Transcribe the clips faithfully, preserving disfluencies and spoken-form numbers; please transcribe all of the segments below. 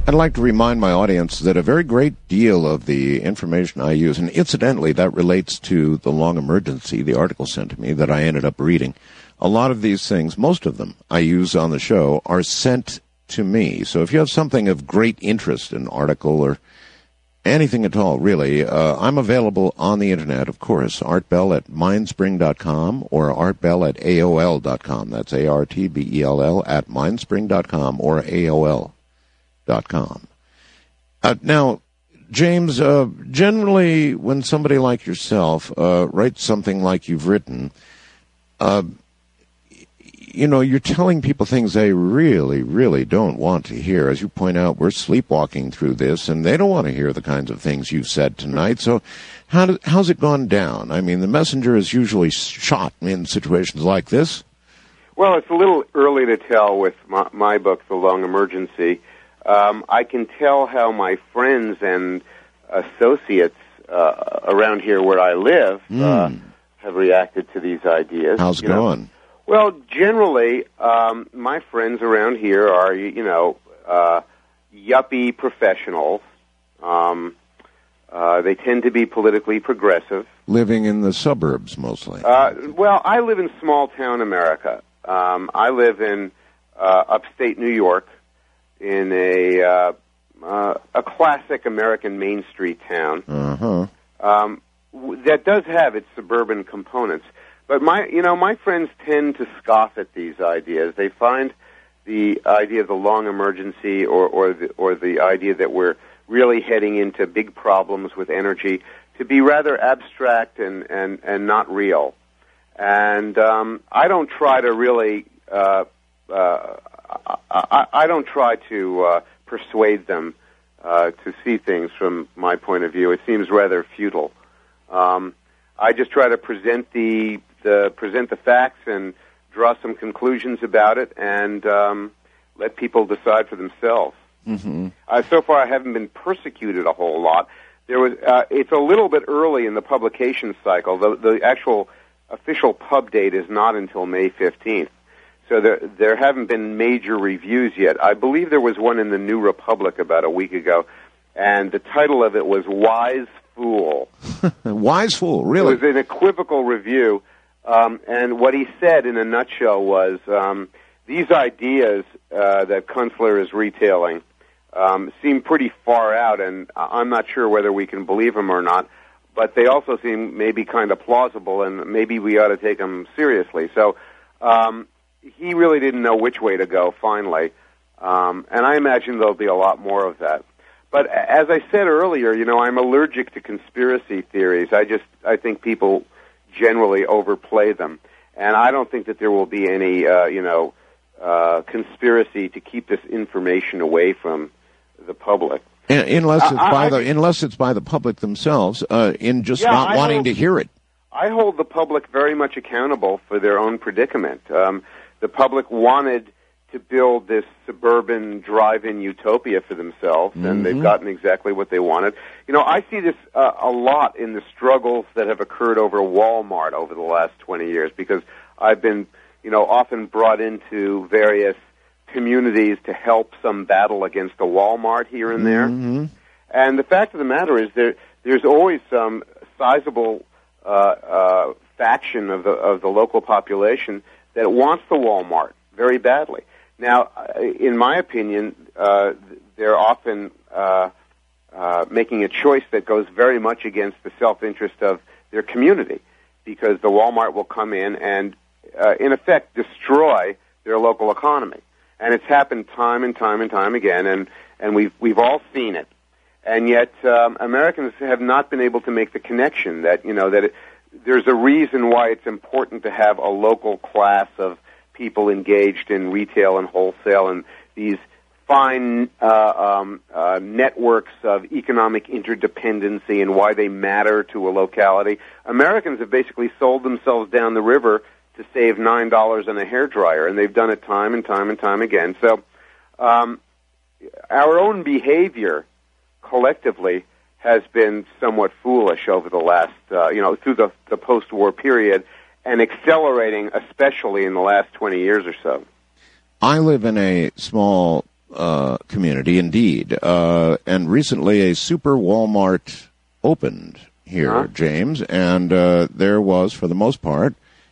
I'd like to remind my audience that a very great deal of the information I use, and incidentally that relates to the long emergency, the article sent to me that I ended up reading, a lot of these things, most of them I use on the show, are sent to me. So if you have something of great interest, an article or anything at all, really, uh, I'm available on the Internet, of course, artbell at mindspring dot com or artbell at A O L dot com. That's A R T B E L L at mindspring dot com or A O L dot com. Uh, now, James, uh, generally when somebody like yourself uh, writes something like you've written, uh, you know, you're telling people things they really, really don't want to hear. As you point out, we're sleepwalking through this, and they don't want to hear the kinds of things you've said tonight. So how do, how's it gone down? I mean, the messenger is usually shot in situations like this. Well, it's a little early to tell with my, my book, The Long Emergency. Um, I can tell how my friends and associates uh, around here where I live mm. uh, have reacted to these ideas. How's it you going? Know? Well, generally, um, my friends around here are, you know, uh, yuppie professionals. Um, uh, they tend to be politically progressive. Living in the suburbs, mostly. Uh, well, I live in small-town America. Um, I live in uh, upstate New York, in a uh, uh, a classic American Main Street town. Uh-huh. Um, w- that does have its suburban components. But my, you know, my friends tend to scoff at these ideas. They find the idea of the long emergency, or or the, or the idea that we're really heading into big problems with energy, to be rather abstract and and, and not real. And um, I don't try to really. Uh, uh, I, I don't try to uh, persuade them uh, to see things from my point of view. It seems rather futile. Um, I just try to present the, the present the facts and draw some conclusions about it, and um, let people decide for themselves. Mm-hmm. Uh, so far, I haven't been persecuted a whole lot. There was. Uh, it's a little bit early in the publication cycle. The, the actual official pub date is not until May fifteenth. So there, there haven't been major reviews yet. I believe there was one in the New Republic about a week ago, and the title of it was Wise Fool. Wise Fool, really? It was an equivocal review, um, and what he said in a nutshell was um, these ideas uh, that Kunstler is retailing um, seem pretty far out, and I'm not sure whether we can believe them or not, but they also seem maybe kind of plausible, and maybe we ought to take them seriously. So um, he really didn't know which way to go, finally, um, and I imagine there'll be a lot more of that. But as I said earlier, you know, I'm allergic to conspiracy theories. I just, I think people generally overplay them. And I don't think that there will be any, uh, you know, uh, conspiracy to keep this information away from the public. Unless it's I, by I, the unless it's by the public themselves, uh, in just yeah, not I wanting hold, to hear it. I hold the public very much accountable for their own predicament. Um, the public wanted to build this suburban drive-in utopia for themselves, and mm-hmm. they've gotten exactly what they wanted. You know, I see this uh, a lot in the struggles that have occurred over Walmart over the last twenty years, because I've been, you know, often brought into various communities to help some battle against a Walmart here and there. Mm-hmm. And the fact of the matter is there there's always some sizable uh, uh, faction of the of the local population that wants the Walmart very badly. Now, in my opinion, uh, they're often uh, uh, making a choice that goes very much against the self-interest of their community, because the Walmart will come in and, uh, in effect, destroy their local economy. And it's happened time and time and time again, and, and we've, we've all seen it. And yet, um, Americans have not been able to make the connection that, you know, that it, there's a reason why it's important to have a local class of people engaged in retail and wholesale and these fine uh, um, uh, networks of economic interdependency and why they matter to a locality. Americans have basically sold themselves down the river to save nine dollars on a hairdryer, and they've done it time and time and time again. So um, our own behavior collectively has been somewhat foolish over the last, uh, you know, through the, the post-war period, and accelerating, especially in the last twenty years or so. I live in a small uh, community, indeed. Uh, and recently a super Walmart opened here, huh? James, and uh, there was, for the most part,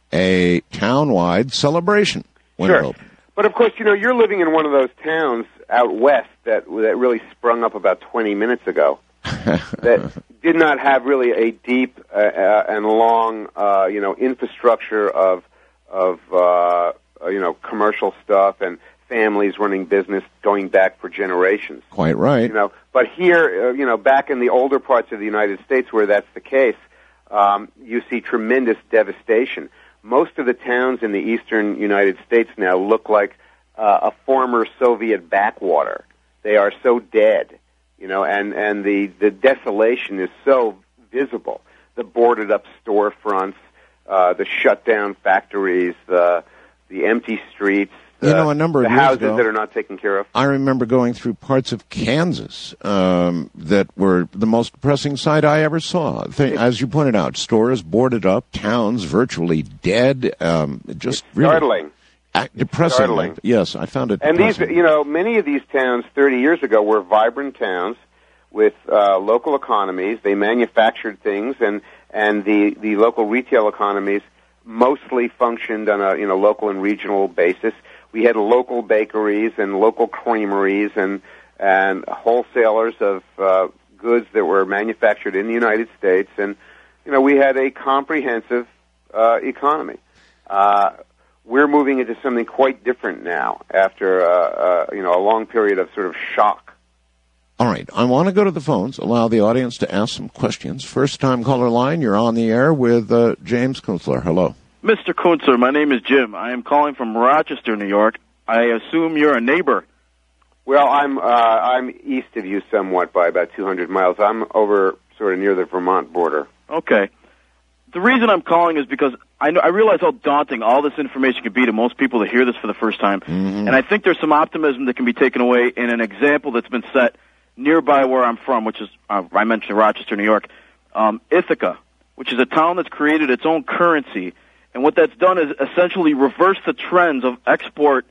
a town-wide celebration when sure. it opened. But, of course, you know, you're living in one of those towns out west that that really sprung up about twenty minutes ago that did not have really a deep uh, uh, and long, uh, you know, infrastructure of, of uh, you know, commercial stuff and families running business going back for generations. Quite right. You know, but here, uh, you know, back in the older parts of the United States where that's the case, um, you see tremendous devastation. Most of the towns in the eastern United States now look like uh, a former Soviet backwater. They are so dead, you know, and, and the, the desolation is so visible. The boarded up storefronts, uh, the shut down factories, the, the empty streets, You know, a number of the years houses ago, that are not taken care of. I remember going through parts of Kansas um, that were the most depressing sight I ever saw. Th- As you pointed out, stores boarded up, towns virtually dead. Um, just it's really startling. A- depressing. Startling. Yes, I found it. And depressing. these, you know, many of these towns thirty years ago were vibrant towns with uh, local economies. They manufactured things, and and the the local retail economies mostly functioned on a you know local and regional basis. We had local bakeries and local creameries and and wholesalers of uh, goods that were manufactured in the United States, and you know we had a comprehensive uh, economy. Uh, we're moving into something quite different now after uh, uh, you know a long period of sort of shock. All right, I want to go to the phones, allow the audience to ask some questions. First time caller line, you're on the air with uh, James Kunstler. Hello. Mister Kunstler, my name is Jim. I am calling from Rochester, New York. I assume you're a neighbor. Well, I'm uh, I'm east of you somewhat by about two hundred miles. I'm over sort of near the Vermont border. Okay. The reason I'm calling is because I know I realize how daunting all this information can be to most people to hear this for the first time, mm-hmm. and I think there's some optimism that can be taken away in an example that's been set nearby where I'm from, which is uh, I mentioned Rochester, New York, um, Ithaca, which is a town that's created its own currency. And what that's done is essentially reverse the trends of export-based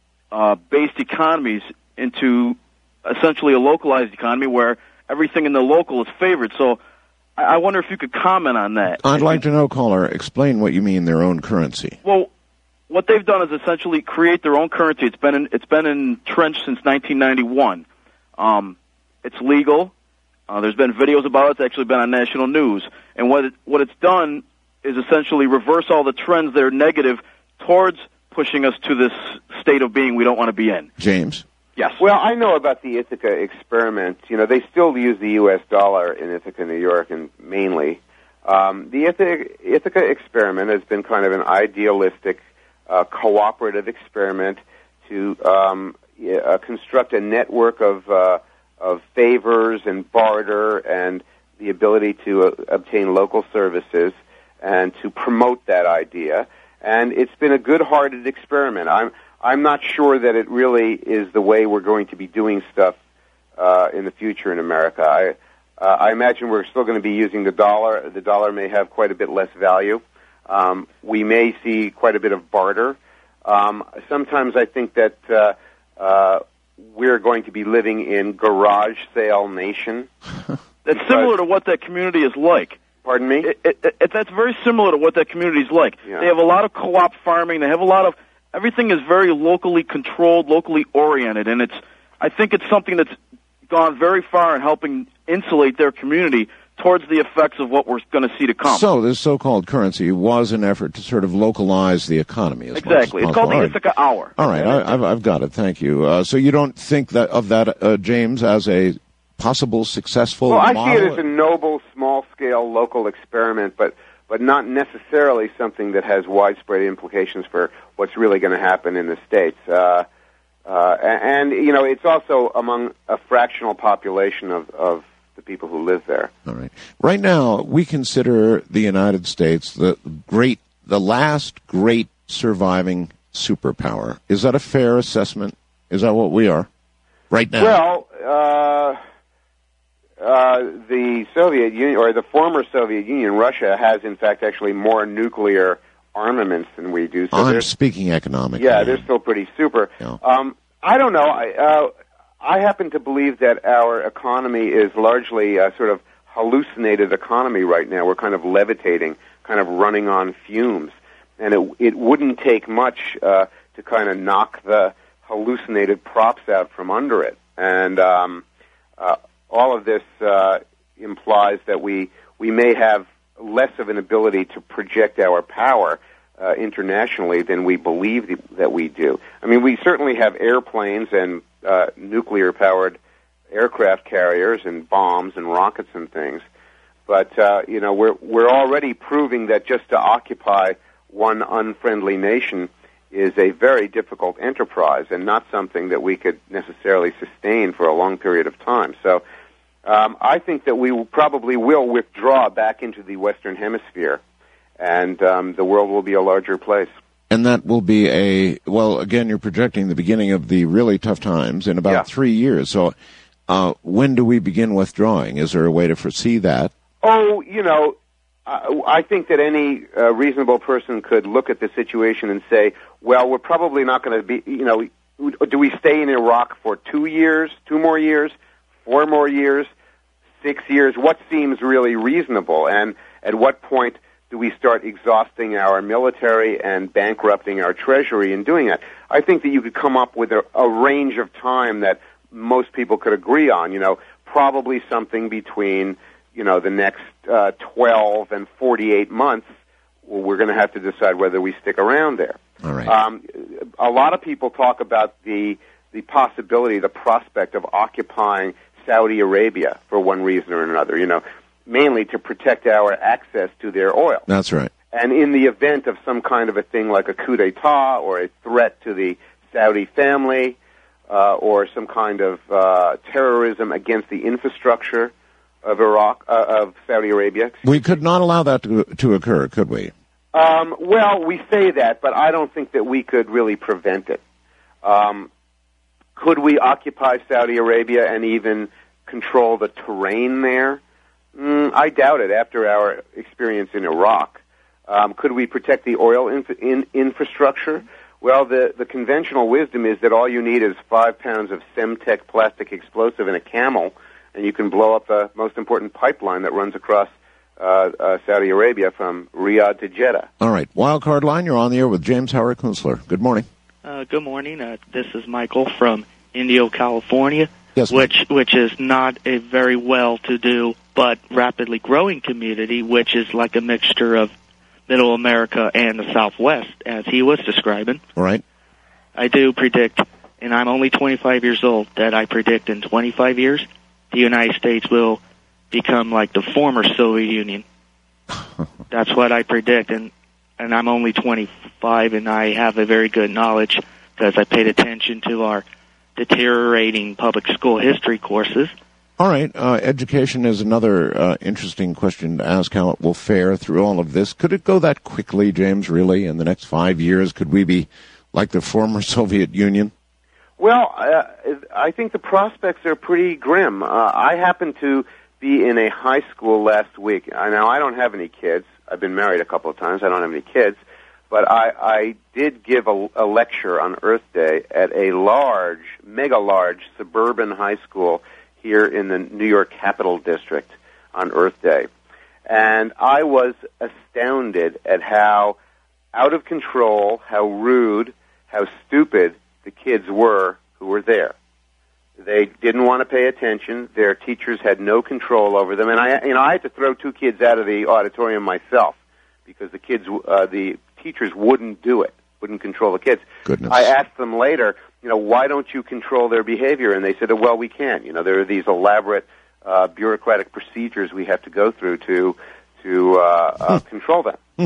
uh, economies into essentially a localized economy where everything in the local is favored. So I wonder if you could comment on that. I'd like to know, caller, explain what you mean their own currency. Well, what they've done is essentially create their own currency. It's been in, it's been entrenched since nineteen ninety-one. Um, it's legal. Uh, there's been videos about it. It's actually been on national news. And what it, what it's done is essentially reverse all the trends that are negative towards pushing us to this state of being we don't want to be in. James? Yes. Well, I know about the Ithaca experiment. You know, they still use the U S dollar in Ithaca, New York, and mainly. Um, the Ithaca, Ithaca experiment has been kind of an idealistic, uh, cooperative experiment to um, uh, construct a network of uh, of favors and barter and the ability to uh, obtain local services and to promote that idea. And it's been a good-hearted experiment. I'm I'm not sure that it really is the way we're going to be doing stuff uh, in the future in America. I uh, I imagine we're still going to be using the dollar. The dollar may have quite a bit less value. Um, we may see quite a bit of barter. Um, sometimes I think that uh, uh, we're going to be living in garage sale nation. That's similar to what that community is like. Pardon me? It, it, it, that's very similar to what that community is like. Yeah. They have a lot of co-op farming. They have a lot of everything is very locally controlled, locally oriented, and it's. I think it's something that's gone very far in helping insulate their community towards the effects of what we're going to see to come. So this so-called currency was an effort to sort of localize the economy. As exactly. Much as it's called the All Ithaca right. Hour. All right, I, I've, I've got it. Thank you. Uh, so you don't think that of that, uh, James, as a possible successful Well, I model? see it as a noble, small-scale local experiment, but but not necessarily something that has widespread implications for what's really going to happen in the States. Uh, uh, and, and, you know, it's also among a fractional population of, of the people who live there. All right. Right now, we consider the United States the great, the last great surviving superpower. Is that a fair assessment? Is that what we are right now? Well, uh... Uh, the Soviet Union, or the former Soviet Union, Russia, has in fact actually more nuclear armaments than we do. So I'm speaking economically. Yeah, they're still pretty super. Yeah. Um, I don't know. I, uh, I happen to believe that our economy is largely a sort of hallucinated economy right now. We're kind of levitating, kind of running on fumes. And it, it wouldn't take much uh, to kind of knock the hallucinated props out from under it. And um, uh, all of this uh, implies that we, we may have less of an ability to project our power uh, internationally than we believe th- that we do. I mean, we certainly have airplanes and uh, nuclear-powered aircraft carriers and bombs and rockets and things. But, uh, you know, we're, we're already proving that just to occupy one unfriendly nation is a very difficult enterprise and not something that we could necessarily sustain for a long period of time. So um, I think that we probably will withdraw back into the Western Hemisphere, and um, the world will be a larger place. And that will be a, well, again, you're projecting the beginning of the really tough times in about yeah. three years. So uh, when do we begin withdrawing? Is there a way to foresee that? Oh, you know, uh, I think that any uh, reasonable person could look at the situation and say, well, we're probably not going to be, you know, do we stay in Iraq for two years, two more years, four more years, six years? What seems really reasonable? And at what point do we start exhausting our military and bankrupting our treasury in doing that? I think that you could come up with a, a range of time that most people could agree on, you know, probably something between, you know, the next uh, twelve and forty-eight months. Well, we're going to have to decide whether we stick around there. All right. Um, a lot of people talk about the the possibility, the prospect of occupying Saudi Arabia for one reason or another, you know, mainly to protect our access to their oil. That's right. And in the event of some kind of a thing like a coup d'etat or a threat to the Saudi family uh, or some kind of uh, terrorism against the infrastructure of Iraq, uh, of Saudi Arabia. We could not allow that to, to occur, could we? Um, well, we say that, but I don't think that we could really prevent it. Um, could we occupy Saudi Arabia and even control the terrain there? Mm, I doubt it after our experience in Iraq. Um, could we protect the oil inf- in infrastructure? Well, the, the conventional wisdom is that all you need is five pounds of Semtech plastic explosive and a camel, and you can blow up the most important pipeline that runs across uh, uh, Saudi Arabia from Riyadh to Jeddah. All right. Wildcard Line, you're on the air with James Howard Kunstler. Good morning. Uh, good morning. Uh, this is Michael from Indio, California, yes, which which is not a very well-to-do but rapidly growing community, which is like a mixture of Middle America and the Southwest, as he was describing. All right. I do predict, and I'm only twenty-five years old, that I predict in twenty-five years the United States will become like the former Soviet Union. That's what I predict, and and I'm only twenty-five, and I have a very good knowledge because I paid attention to our deteriorating public school history courses. All right. Uh, education is another uh, interesting question to ask how it will fare through all of this. Could it go that quickly, James, really, in the next five years? Could we be like the former Soviet Union? Well, uh, I think the prospects are pretty grim. Uh, I happened to be in a high school last week. Now, I don't have any kids. I've been married a couple of times. I don't have any kids. But I, I did give a, a lecture on Earth Day at a large, mega-large suburban high school here in the New York Capital District on Earth Day. And I was astounded at how out of control, how rude, how stupid the kids were who were there. They didn't want to pay attention. Their teachers had no control over them. And I, you know, I had to throw two kids out of the auditorium myself because the kids, uh, the teachers wouldn't do it, wouldn't control the kids. Goodness. I asked them later, you know, why don't you control their behavior? And they said, oh, well, we can. You know, there are these elaborate uh, bureaucratic procedures we have to go through to to uh, uh, control them.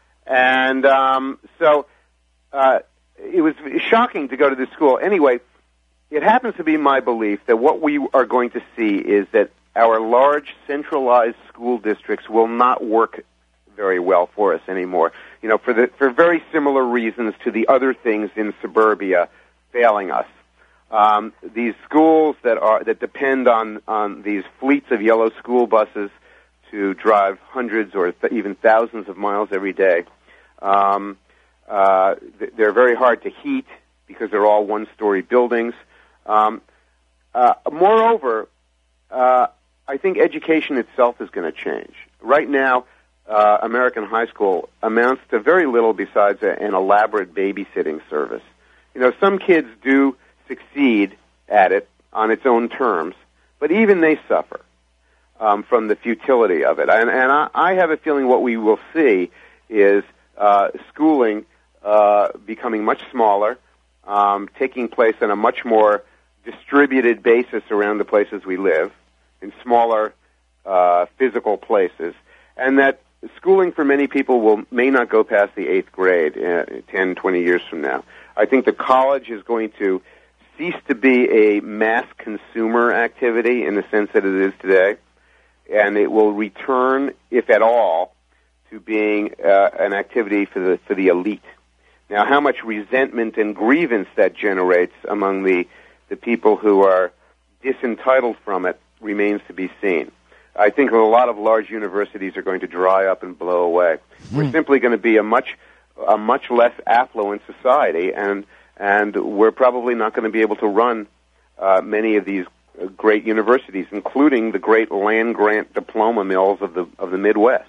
And um, so uh, it was shocking to go to this school. Anyway, it happens to be my belief that what we are going to see is that our large centralized school districts will not work very well for us anymore. You know, for the for very similar reasons to the other things in suburbia failing us. Um, these schools that are that depend on on these fleets of yellow school buses to drive hundreds or th- even thousands of miles every day. Um, uh, they're very hard to heat because they're all one-story buildings. Um, uh, moreover, uh, I think education itself is going to change. Right now, uh, American high school amounts to very little besides a, an elaborate babysitting service. You know, some kids do succeed at it on its own terms, but even they suffer um, from the futility of it. And, and I, I have a feeling what we will see is uh, schooling uh, becoming much smaller, um, taking place on a much more distributed basis around the places we live, in smaller uh, physical places, and that schooling for many people will may not go past the eighth grade uh, ten, twenty years from now. I think the college is going to cease to be a mass consumer activity in the sense that it is today, and it will return, if at all, to being uh, an activity for the for the elite. Now, how much resentment and grievance that generates among the the people who are disentitled from it remains to be seen. I think a lot of large universities are going to dry up and blow away. Mm. We're simply going to be a much a much less affluent society, and and we're probably not going to be able to run uh, many of these great universities, including the great land-grant diploma mills of the of the Midwest.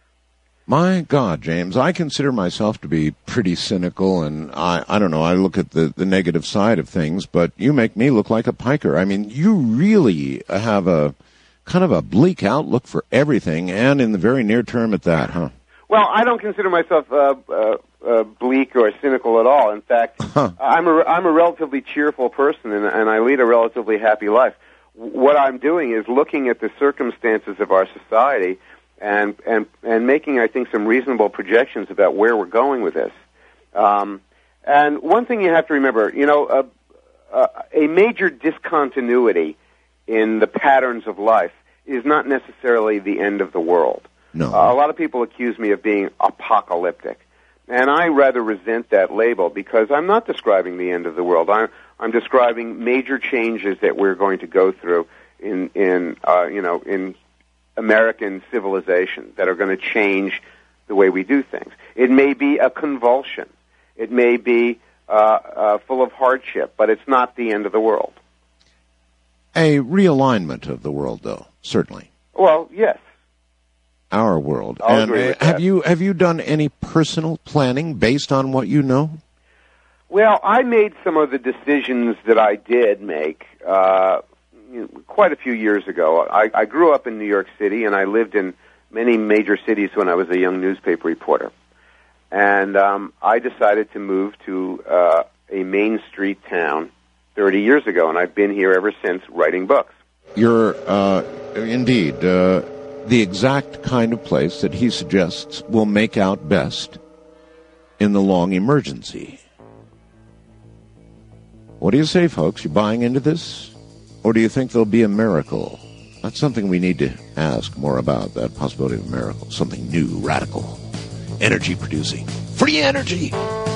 My God, James, I consider myself to be pretty cynical, and I, I don't know, I look at the, the negative side of things, but you make me look like a piker. I mean, you really have a kind of a bleak outlook for everything, and in the very near term at that, huh? Well, I don't consider myself uh, uh, uh, bleak or cynical at all. In fact, huh. I'm a I'm a relatively cheerful person, and, and I lead a relatively happy life. What I'm doing is looking at the circumstances of our society and and and making, I think, some reasonable projections about where we're going with this. Um, and one thing you have to remember, you know, a, a, a major discontinuity in the patterns of life is not necessarily the end of the world. No. Uh, a lot of people accuse me of being apocalyptic, and I rather resent that label because I'm not describing the end of the world. I'm, I'm describing major changes that we're going to go through in, in uh, you know, in American civilization that are going to change the way we do things. It may be a convulsion. It may be uh, uh, full of hardship, but it's not the end of the world. A realignment of the world, though, certainly. Well, yes. Our world. I'll and agree with uh, have that. you have you done any personal planning based on what you know? Well, I made some of the decisions that I did make uh, you know, quite a few years ago. I, I grew up in New York City, and I lived in many major cities when I was a young newspaper reporter. And um, I decided to move to uh, a Main Street town thirty years ago, and I've been here ever since writing books. You're uh, indeed uh, the exact kind of place that he suggests will make out best in the long emergency. What do you say, folks? You buying into this? Or do you think there'll be a miracle? That's something we need to ask more about, that possibility of a miracle. Something new, radical, energy producing. Free energy!